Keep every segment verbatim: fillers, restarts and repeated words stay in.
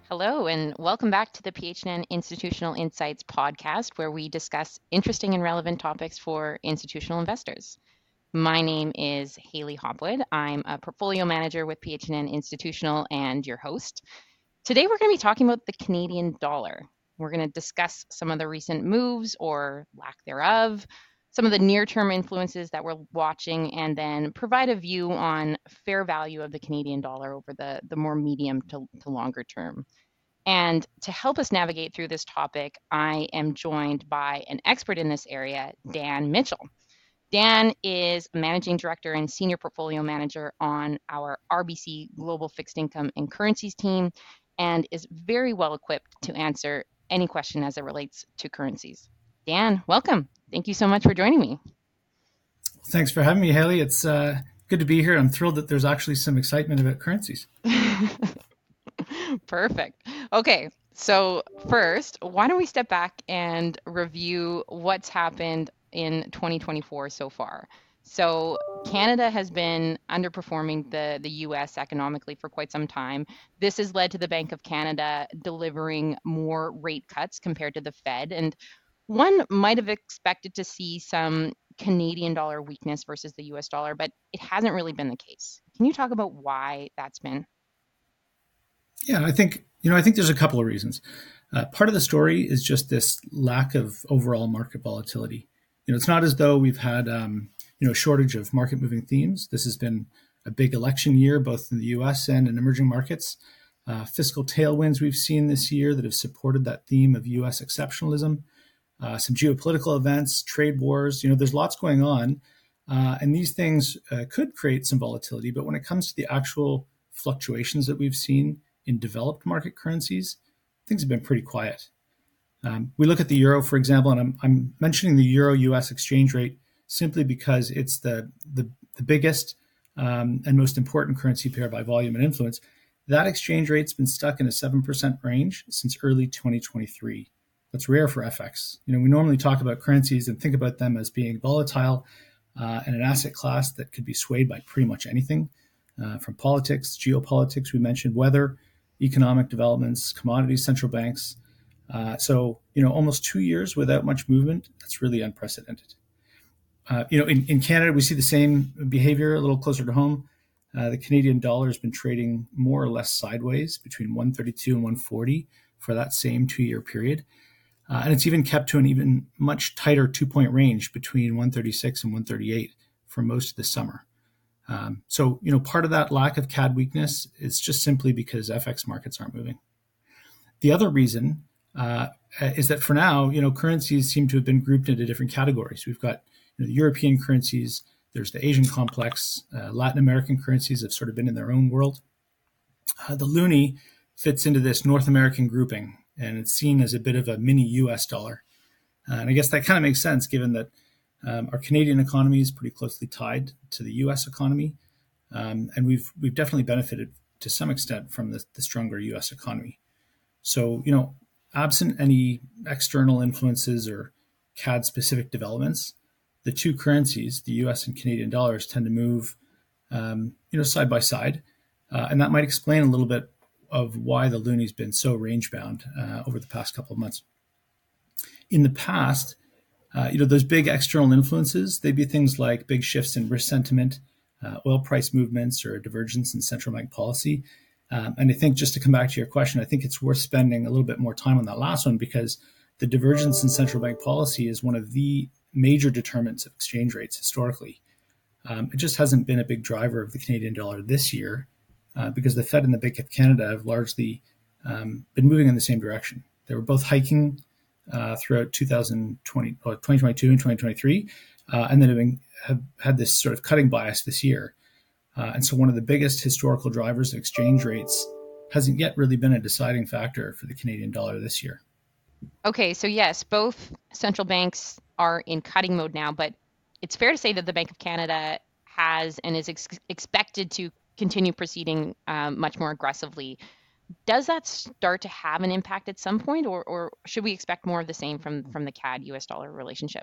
Hello, and welcome back to the P H N Institutional Insights podcast, where we discuss interesting and relevant topics for institutional investors. My name is Haley Hopwood. I'm a portfolio manager with P H N Institutional and your host. Today, we're going to be talking about the Canadian dollar. We're going to discuss some of the recent moves or lack thereof, some of the near term influences that we're watching, and then provide a view on fair value of the Canadian dollar over the, the more medium to, to longer term. And to help us navigate through this topic, I am joined by an expert in this area, Dan Mitchell. Dan is managing director and senior portfolio manager on our R B C Global Fixed Income and Currencies team and is very well equipped to answer any question as it relates to currencies. Dan, welcome. Thank you so much for joining me. Thanks for having me, Haley. It's uh, good to be here. I'm thrilled that there's actually some excitement about currencies. Perfect. Okay, so first, why don't we step back and review what's happened in twenty twenty-four so far? So Canada has been underperforming the, the U S economically for quite some time. This has led to the Bank of Canada delivering more rate cuts compared to the Fed. And one might have expected to see some Canadian dollar weakness versus the U S dollar, but it hasn't really been the case. Can you talk about why that's been? Yeah, I think you know. I think there's a couple of reasons. Uh, part of the story is just this lack of overall market volatility. You know, it's not as though we've had um, you know shortage of market moving themes. This has been a big election year, both in the U S and in emerging markets. Uh, fiscal tailwinds we've seen this year that have supported that theme of U S exceptionalism. Uh, some geopolitical events, trade wars. You know, there's lots going on, uh, and these things uh, could create some volatility. But when it comes to the actual fluctuations that we've seen in developed market currencies, things have been pretty quiet. Um, we look at the euro, for example, and I'm, I'm mentioning the euro-U S exchange rate simply because it's the the, the biggest um, and most important currency pair by volume and influence. That exchange rate's been stuck in a seven percent range since early twenty twenty-three. That's rare for F X. You know, we normally talk about currencies and think about them as being volatile uh, and an asset class that could be swayed by pretty much anything, uh, from politics, geopolitics. We mentioned weather, economic developments, commodities, central banks. Uh, so, you know, almost two years without much movement, that's really unprecedented. Uh, you know, in, in Canada, we see the same behavior a little closer to home. Uh, the Canadian dollar has been trading more or less sideways between one thirty-two and one forty for that same two-year period. Uh, and it's even kept to an even much tighter two-point range between one thirty-six and one thirty-eight for most of the summer. Um, so, you know, part of that lack of C A D weakness is just simply because F X markets aren't moving. The other reason uh, is that for now, you know, currencies seem to have been grouped into different categories. We've got you know, the European currencies, there's the Asian complex, uh, Latin American currencies have sort of been in their own world. Uh, the loonie fits into this North American grouping, and it's seen as a bit of a mini U S dollar. Uh, and I guess that kind of makes sense given that Um, our Canadian economy is pretty closely tied to the U S economy, um, and we've we've definitely benefited to some extent from the, the stronger U S economy. So, you know, absent any external influences or C A D-specific developments, the two currencies, the U S and Canadian dollars, tend to move, um, you know, side by side, uh, and that might explain a little bit of why the loonie's been so range-bound uh, over the past couple of months. In the past, Uh, you know, those big external influences, they'd be things like big shifts in risk sentiment, uh, oil price movements, or a divergence in central bank policy. Um, and I think just to come back to your question, I think it's worth spending a little bit more time on that last one because the divergence in central bank policy is one of the major determinants of exchange rates historically. Um, it just hasn't been a big driver of the Canadian dollar this year uh, because the Fed and the Bank of Canada have largely um, been moving in the same direction. They were both hiking Uh, throughout twenty twenty, twenty twenty-two and twenty twenty-three, uh, and then have, been, have had this sort of cutting bias this year. Uh, and so one of the biggest historical drivers of exchange rates hasn't yet really been a deciding factor for the Canadian dollar this year. Okay, so yes, both central banks are in cutting mode now, but it's fair to say that the Bank of Canada has and is ex- expected to continue proceeding um, much more aggressively. Does that start to have an impact at some point, or, or should we expect more of the same from, from the C A D-U S dollar relationship?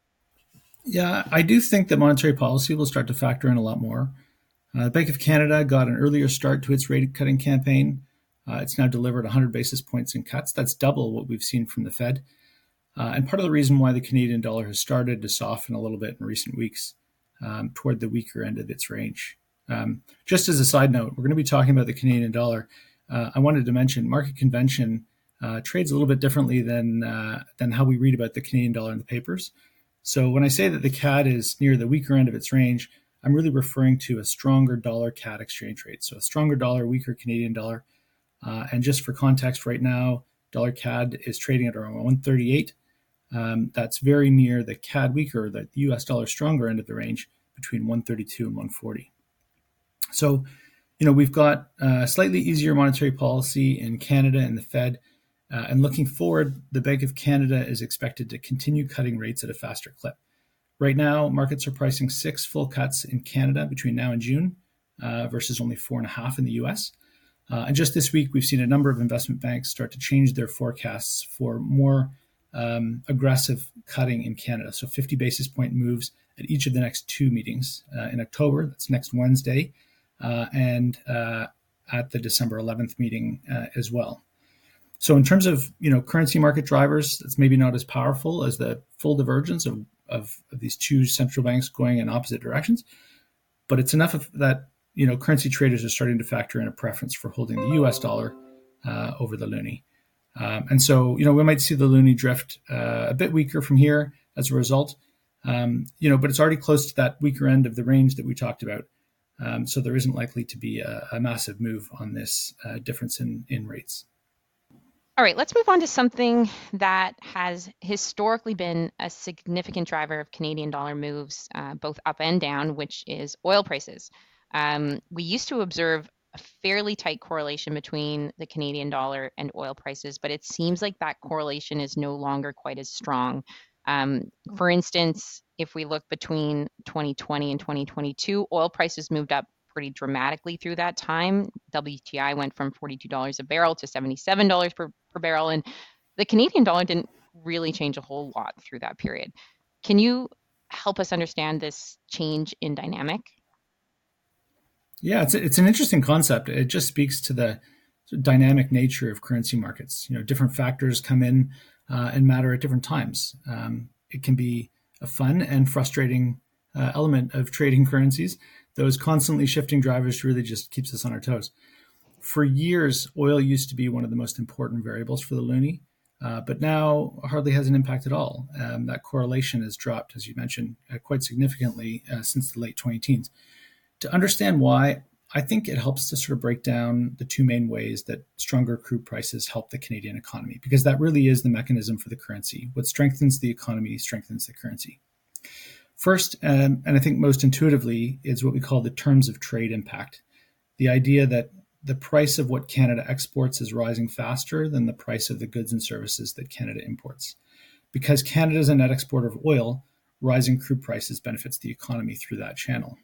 Yeah, I do think that monetary policy will start to factor in a lot more. Uh, the Bank of Canada got an earlier start to its rate cutting campaign, Uh, it's now delivered one hundred basis points in cuts. That's double what we've seen from the Fed. Uh, and part of the reason why the Canadian dollar has started to soften a little bit in recent weeks um, toward the weaker end of its range. Um, just as a side note, we're going to be talking about the Canadian dollar. Uh, I wanted to mention market convention uh, trades a little bit differently than uh, than how we read about the Canadian dollar in the papers. So when I say that the C A D is near the weaker end of its range, I'm really referring to a stronger dollar-C A D exchange rate. So a stronger dollar, weaker Canadian dollar. Uh, and just for context, right now, dollar-C A D is trading at around one thirty-eight. Um, that's very near the C A D weaker, the U S dollar stronger end of the range between one thirty-two and one forty. So, you know, we've got a slightly easier monetary policy in Canada and the Fed. Uh, and looking forward, the Bank of Canada is expected to continue cutting rates at a faster clip. Right now, markets are pricing six full cuts in Canada between now and June uh, versus only four and a half in the U S. Uh, and just this week, we've seen a number of investment banks start to change their forecasts for more um, aggressive cutting in Canada. So fifty basis point moves at each of the next two meetings uh, in October. That's next Wednesday. Uh, and uh, at the December eleventh meeting uh, as well. So in terms of, you know, currency market drivers, it's maybe not as powerful as the full divergence of, of, of these two central banks going in opposite directions, but it's enough of that, you know, currency traders are starting to factor in a preference for holding the U S dollar uh, over the loonie. Um, and so, you know, we might see the loonie drift uh, a bit weaker from here as a result, um, you know, but it's already close to that weaker end of the range that we talked about. Um, so there isn't likely to be a, a massive move on this uh, difference in, in rates. All right, let's move on to something that has historically been a significant driver of Canadian dollar moves, uh, both up and down, which is oil prices. Um, we used to observe a fairly tight correlation between the Canadian dollar and oil prices, but it seems like that correlation is no longer quite as strong. Um, for instance, if we look between twenty twenty and twenty twenty-two, oil prices moved up pretty dramatically through that time. W T I went from forty-two dollars a barrel to seventy-seven dollars per, per barrel, and the Canadian dollar didn't really change a whole lot through that period. Can you help us understand this change in dynamic? Yeah, it's it's an interesting concept. It just speaks to the dynamic nature of currency markets. You know, different factors come in uh, and matter at different times. Um, it can be a fun and frustrating uh, element of trading currencies. Those constantly shifting drivers really just keeps us on our toes. For years, oil used to be one of the most important variables for the loonie, uh, but now hardly has an impact at all. Um, that correlation has dropped, as you mentioned, uh, quite significantly uh, since the late twenty teens. To understand why, I think it helps to sort of break down the two main ways that stronger crude prices help the Canadian economy, because that really is the mechanism for the currency. What strengthens the economy strengthens the currency. First, um, and I think most intuitively, is what we call the terms of trade impact. The idea that the price of what Canada exports is rising faster than the price of the goods and services that Canada imports. Because Canada is a net exporter of oil, rising crude prices benefits the economy through that channel.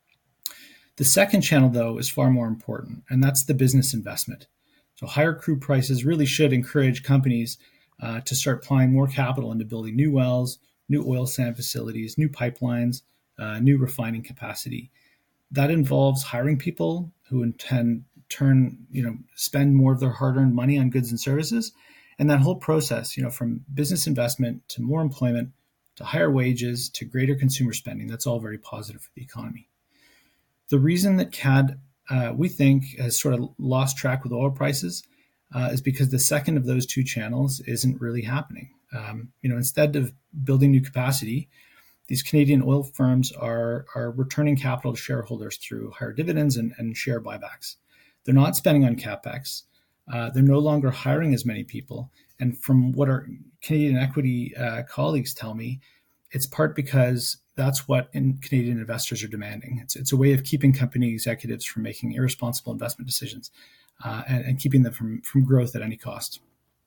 The second channel, though, is far more important, and that's the business investment. So higher crude prices really should encourage companies uh, to start applying more capital into building new wells, new oil sand facilities, new pipelines, uh, new refining capacity. That involves hiring people who intend turn, you know, spend more of their hard-earned money on goods and services. And that whole process, you know, from business investment to more employment, to higher wages, to greater consumer spending, that's all very positive for the economy. The reason that C A D, uh, we think, has sort of lost track with oil prices uh, is because the second of those two channels isn't really happening. Um, you know, instead of building new capacity, these Canadian oil firms are, are returning capital to shareholders through higher dividends and, and share buybacks. They're not spending on CapEx. Uh, they're no longer hiring as many people. And from what our Canadian equity uh, colleagues tell me, it's part because that's what in Canadian investors are demanding. It's, it's a way of keeping company executives from making irresponsible investment decisions uh, and, and keeping them from, from growth at any cost.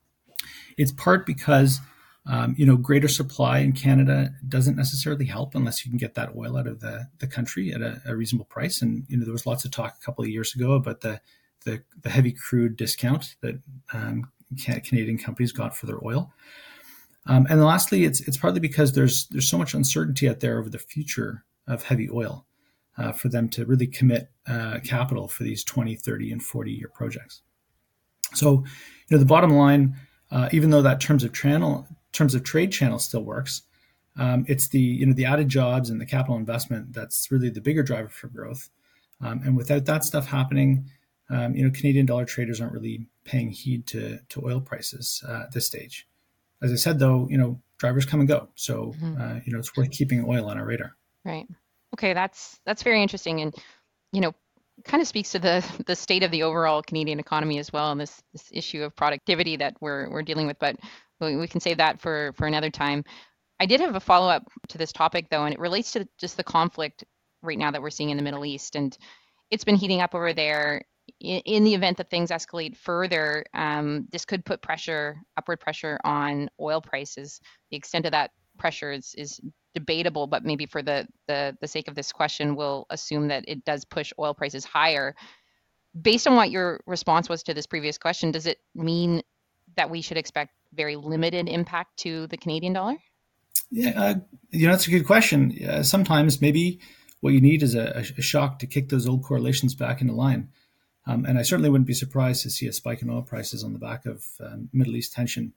It's part because um, you know, greater supply in Canada doesn't necessarily help unless you can get that oil out of the, the country at a, a reasonable price. And you know, there was lots of talk a couple of years ago about the the, the heavy crude discount that um, Canadian companies got for their oil. Um, and lastly, it's it's partly because there's there's so much uncertainty out there over the future of heavy oil uh, for them to really commit uh, capital for these twenty, thirty, and forty year projects. So, you know, the bottom line, uh, even though that terms of channel, terms of trade channel still works, um, it's the you know the added jobs and the capital investment that's really the bigger driver for growth. Um, and without that stuff happening, um, you know, Canadian dollar traders aren't really paying heed to to oil prices uh, at this stage. As I said, though, you know, drivers come and go, so Hmm. uh, you know it's worth keeping oil on our radar. Right. Okay, that's that's very interesting, and you know, kind of speaks to the the state of the overall Canadian economy as well, and this this issue of productivity that we're we're dealing with. But we, we can save that for for another time. I did have a follow up to this topic though, and it relates to just the conflict right now that we're seeing in the Middle East, and it's been heating up over there. In, in the event that things escalate further, um, this could put pressure, upward pressure on oil prices. The extent of that pressure is, is debatable, but maybe for the, the the sake of this question, we'll assume that it does push oil prices higher. Based on what your response was to this previous question, does it mean that we should expect very limited impact to the Canadian dollar? Yeah, uh, you know, that's a good question. Uh, sometimes maybe what you need is a, a shock to kick those old correlations back into line. Um, and I certainly wouldn't be surprised to see a spike in oil prices on the back of um, Middle East tension.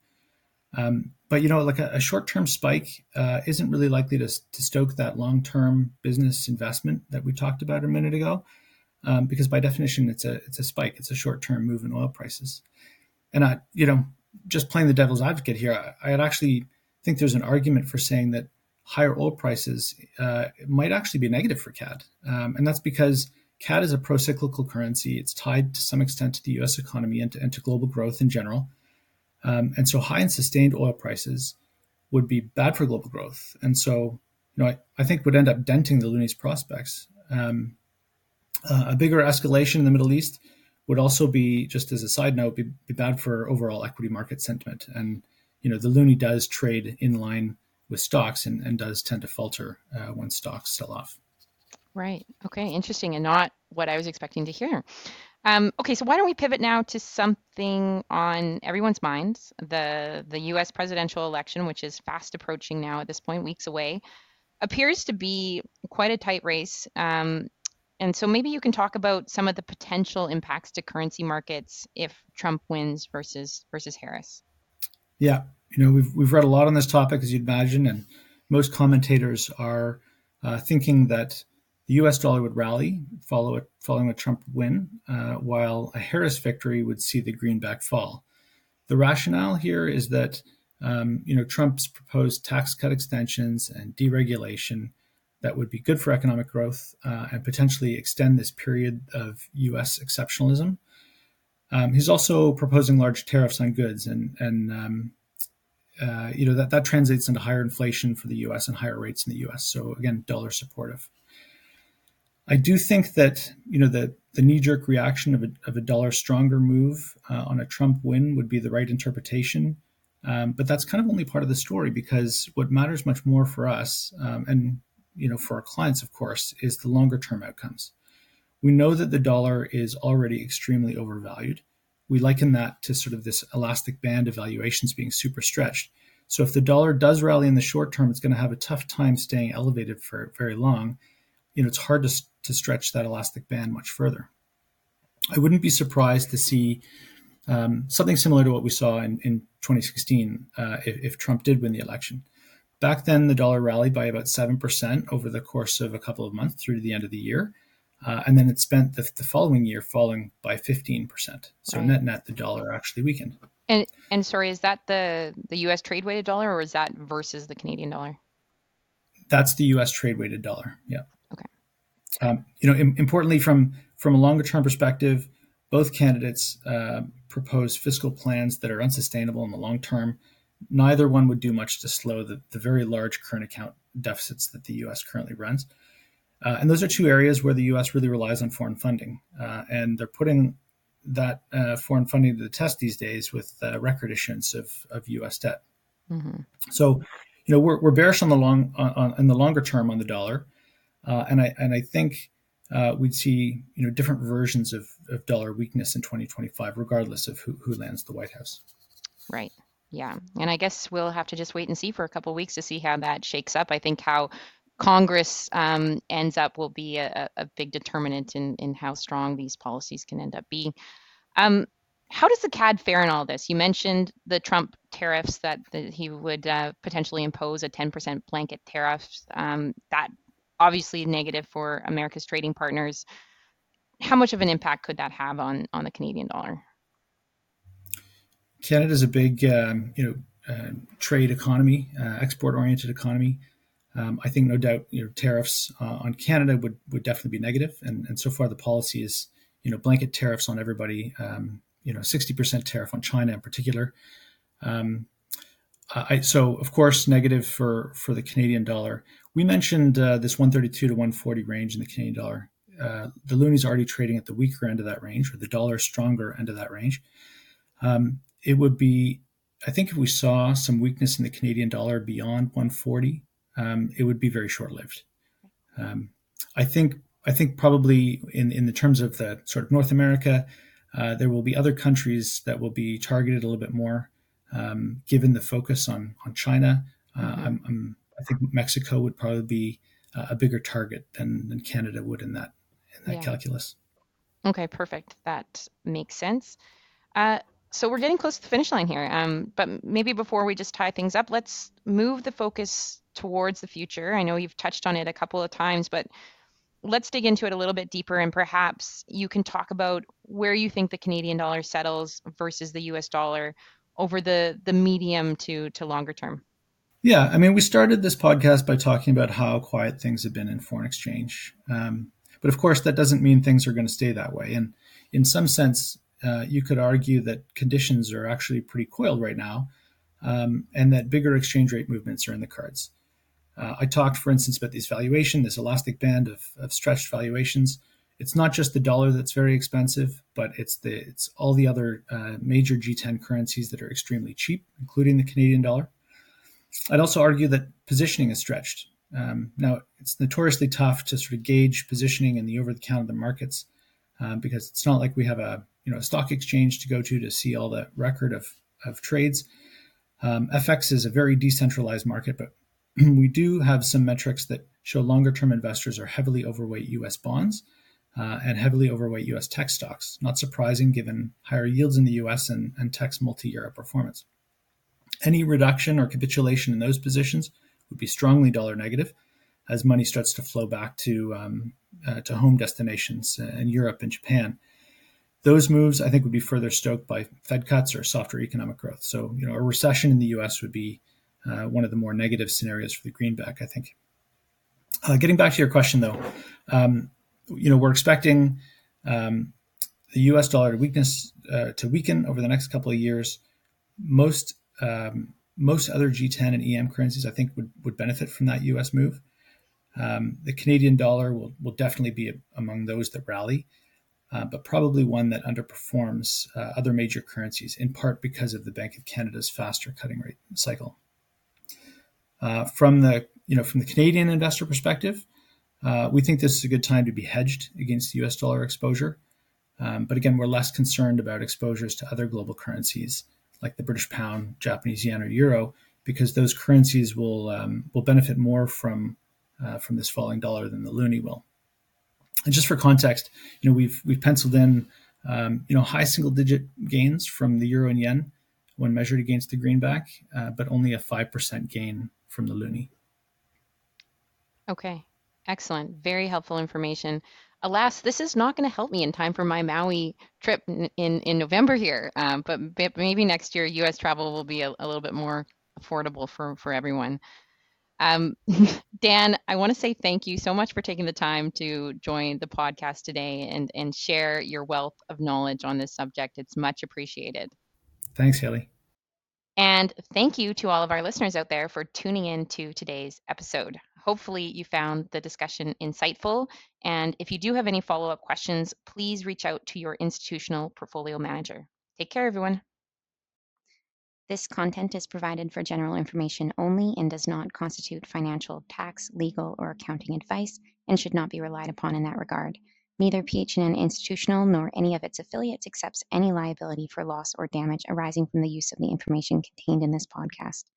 Um, but you know, like a, a short-term spike uh, isn't really likely to, to stoke that long-term business investment that we talked about a minute ago, um, because by definition, it's a it's a spike. It's a short-term move in oil prices. And I, you know, just playing the devil's advocate here, I, I'd actually think there's an argument for saying that higher oil prices uh, might actually be negative for C A D, um, and that's because C A D is a pro-cyclical currency. It's tied to some extent to the U S economy and to, and to global growth in general. Um, and so high and sustained oil prices would be bad for global growth. And so, you know, I, I think would end up denting the loonies prospects. Um, uh, a bigger escalation in the Middle East would also be, just as a side note, be, be bad for overall equity market sentiment. And, you know, the loonie does trade in line with stocks and, and does tend to falter uh, when stocks sell off. Right. Okay. Interesting, and not what I was expecting to hear. Um, okay, so why don't we pivot now to something on everyone's minds, the the U S presidential election, which is fast approaching now at this point, weeks away, appears to be quite a tight race. Um, and so maybe you can talk about some of the potential impacts to currency markets if Trump wins versus versus Harris. Yeah, you know, we've we've read a lot on this topic, as you'd imagine, and most commentators are uh, thinking that the U S dollar would rally follow it, following a Trump win, uh, while a Harris victory would see the greenback fall. The rationale here is that um, you know Trump's proposed tax cut extensions and deregulation that would be good for economic growth uh, and potentially extend this period of U S exceptionalism. Um, he's also proposing large tariffs on goods, and and um, uh, you know that that translates into higher inflation for the U S and higher rates in the U S. So again, dollar supportive. I do think that you know the the knee jerk reaction of a of a dollar stronger move uh, on a Trump win would be the right interpretation, um, but that's kind of only part of the story, because what matters much more for us um, and you know for our clients, of course, is the longer term outcomes. We know that the dollar is already extremely overvalued. We liken that to sort of this elastic band of valuations being super stretched. So if the dollar does rally in the short term, it's going to have a tough time staying elevated for very long. You know, it's hard to, to stretch that elastic band much further. I wouldn't be surprised to see um, something similar to what we saw in, in twenty sixteen uh, if, if Trump did win the election. Back then, the dollar rallied by about seven percent over the course of a couple of months through to the end of the year. Uh, and then it spent the, the following year falling by fifteen percent. So Right. net net, the dollar actually weakened. And and sorry, is that the the U S trade weighted dollar, or is that versus the Canadian dollar? That's the U S trade weighted dollar. Yeah. Okay. Um, you know, im- importantly, from from a longer term perspective, both candidates uh, propose fiscal plans that are unsustainable in the long term. Neither one would do much to slow the, the very large current account deficits that the U S currently runs. Uh, and those are two areas where the U S really relies on foreign funding. Uh, and they're putting that uh, foreign funding to the test these days with uh, record issuance of, of U S debt. Mm-hmm. So, you know, we're, we're bearish on the long on, on in the longer term on the dollar, uh, and I and I think uh, we'd see you know different versions of, of dollar weakness in twenty twenty-five, regardless of who, who lands the White House. Right. Yeah. And I guess we'll have to just wait and see for a couple of weeks to see how that shakes up. I think how Congress um, ends up will be a, a big determinant in, in how strong these policies can end up being. Um, How does the C A D fare in all this? You mentioned the Trump tariffs that, that he would uh, potentially impose a ten percent blanket tariff. Um, that obviously negative for America's trading partners. How much of an impact could that have on on the Canadian dollar? Canada is a big, um, you know, uh, trade economy, uh, export-oriented economy. Um, I think no doubt, you know, tariffs uh, on Canada would, would definitely be negative, and and so far the policy is, you know, blanket tariffs on everybody. Um, you know, sixty percent tariff on China in particular. Um, I, so of course negative for for the Canadian dollar. We mentioned uh, this one thirty-two to one forty range in the Canadian dollar. Uh, the loonie is already trading at the weaker end of that range, or the dollar stronger end of that range. Um, it would be, I think, if we saw some weakness in the Canadian dollar beyond one forty, um, it would be very short-lived. Um, I think, I think probably in in the terms of the sort of North America, uh, there will be other countries that will be targeted a little bit more, um, given the focus on on China. Uh, Mm-hmm. I'm, I'm, I think Mexico would probably be uh, a bigger target than, than Canada would in that in that Yeah. calculus. Okay, perfect. That makes sense. Uh, so we're getting close to the finish line here. Um, but maybe before we just tie things up, let's move the focus towards the future. I know you've touched on it a couple of times, but let's dig into it a little bit deeper, and perhaps you can talk about where you think the Canadian dollar settles versus the U S dollar over the the medium to to longer term. Yeah, I mean, we started this podcast by talking about how quiet things have been in foreign exchange. Um, but of course, that doesn't mean things are going to stay that way. And in some sense, uh, you could argue that conditions are actually pretty coiled right now, um, and that bigger exchange rate movements are in the cards. Uh, I talked, for instance, about this valuation, this elastic band of, of stretched valuations. It's not just the dollar that's very expensive, but it's the it's all the other uh, major G ten currencies that are extremely cheap, including the Canadian dollar. I'd also argue that positioning is stretched. Um, now, it's notoriously tough to sort of gauge positioning in the over-the-counter markets um, because it's not like we have a you know a stock exchange to go to to see all the record of of trades. Um, F X is a very decentralized market, but we do have some metrics that show longer-term investors are heavily overweight U S bonds uh, and heavily overweight U S tech stocks. Not surprising given higher yields in the U S and, and tech's multi-year performance. Any reduction or capitulation in those positions would be strongly dollar negative as money starts to flow back to um, uh, to home destinations in Europe and Japan. Those moves, I think, would be further stoked by Fed cuts or softer economic growth. So, you know, a recession in the U S would be uh, one of the more negative scenarios for the greenback, I think. Uh, getting back to your question, though, um, you know, we're expecting um, the U S dollar to weakness uh, to weaken over the next couple of years. Most um, most other G ten and E M currencies, I think, would, would benefit from that U S move. Um, the Canadian dollar will, will definitely be among those that rally, uh, but probably one that underperforms uh, other major currencies, in part because of the Bank of Canada's faster cutting rate cycle. Uh, from the you know from the Canadian investor perspective, uh, we think this is a good time to be hedged against the U S dollar exposure. Um, but again, we're less concerned about exposures to other global currencies like the British pound, Japanese yen, or euro, because those currencies will um, will benefit more from uh, from this falling dollar than the loonie will. And just for context, you know we've we've penciled in um, you know high single digit gains from the euro and yen when measured against the greenback, uh, but only a five percent gain from the loonie. Okay, excellent. Very helpful information. Alas, this is not going to help me in time for my Maui trip in, in, in November here, um, but maybe next year U S travel will be a, a little bit more affordable for, for everyone. Um, Dan, I want to say thank you so much for taking the time to join the podcast today and, and share your wealth of knowledge on this subject. It's much appreciated. Thanks, Haley. And thank you to all of our listeners out there for tuning in to today's episode. Hopefully you found the discussion insightful. And if you do have any follow-up questions, please reach out to your institutional portfolio manager. Take care, everyone. This content is provided for general information only and does not constitute financial, tax, legal, or accounting advice and should not be relied upon in that regard. Neither P H N N Institutional nor any of its affiliates accepts any liability for loss or damage arising from the use of the information contained in this podcast.